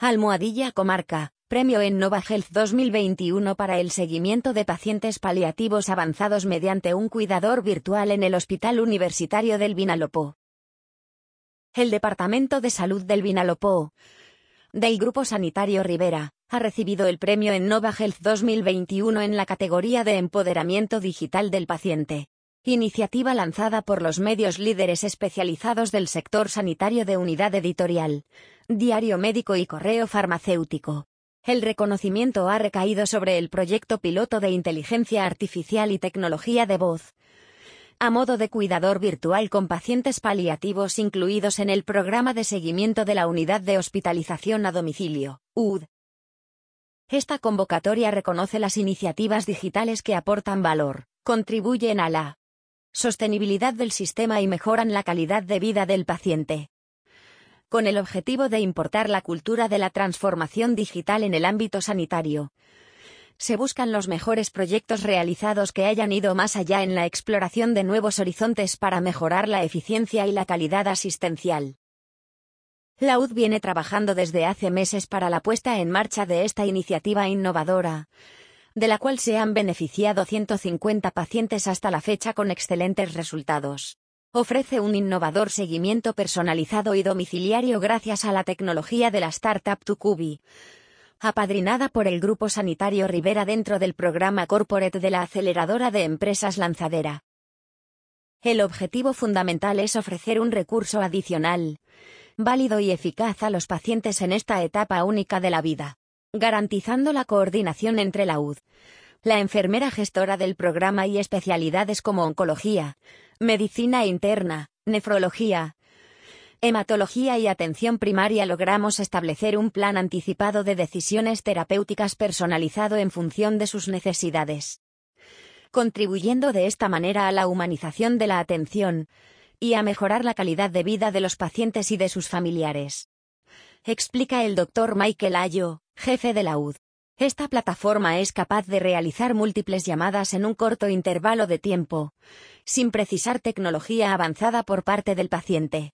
Almohadilla Comarca, Premio Innova Health 2021 para el seguimiento de pacientes paliativos avanzados mediante un cuidador virtual en el Hospital Universitario del Vinalopó. El Departamento de Salud del Vinalopó, del Grupo Sanitario Rivera, ha recibido el Premio Innova Health 2021 en la categoría de Empoderamiento Digital del Paciente. Iniciativa lanzada por los medios líderes especializados del sector sanitario de Unidad Editorial, Diario Médico y Correo Farmacéutico. El reconocimiento ha recaído sobre el proyecto piloto de inteligencia artificial y tecnología de voz, a modo de cuidador virtual con pacientes paliativos incluidos en el programa de seguimiento de la Unidad de Hospitalización a Domicilio, UD. Esta convocatoria reconoce las iniciativas digitales que aportan valor, contribuyen a la sostenibilidad del sistema y mejoran la calidad de vida del paciente. Con el objetivo de importar la cultura de la transformación digital en el ámbito sanitario, se buscan los mejores proyectos realizados que hayan ido más allá en la exploración de nuevos horizontes para mejorar la eficiencia y la calidad asistencial. La UD viene trabajando desde hace meses para la puesta en marcha de esta iniciativa innovadora, de la cual se han beneficiado 150 pacientes hasta la fecha con excelentes resultados. Ofrece un innovador seguimiento personalizado y domiciliario gracias a la tecnología de la startup Tucubi, apadrinada por el Grupo Sanitario Rivera dentro del programa Corporate de la aceleradora de empresas Lanzadera. El objetivo fundamental es ofrecer un recurso adicional, válido y eficaz a los pacientes en esta etapa única de la vida, garantizando la coordinación entre la UD, la enfermera gestora del programa y especialidades como oncología, medicina interna, nefrología, hematología y atención primaria. Logramos establecer un plan anticipado de decisiones terapéuticas personalizado en función de sus necesidades, contribuyendo de esta manera a la humanización de la atención y a mejorar la calidad de vida de los pacientes y de sus familiares. Explica el Dr. Michael Ayo, jefe de la UD. Esta plataforma es capaz de realizar múltiples llamadas en un corto intervalo de tiempo, sin precisar tecnología avanzada por parte del paciente.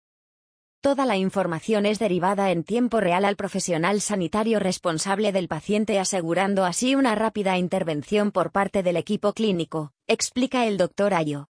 Toda la información es derivada en tiempo real al profesional sanitario responsable del paciente, asegurando así una rápida intervención por parte del equipo clínico, explica el Dr. Ayo.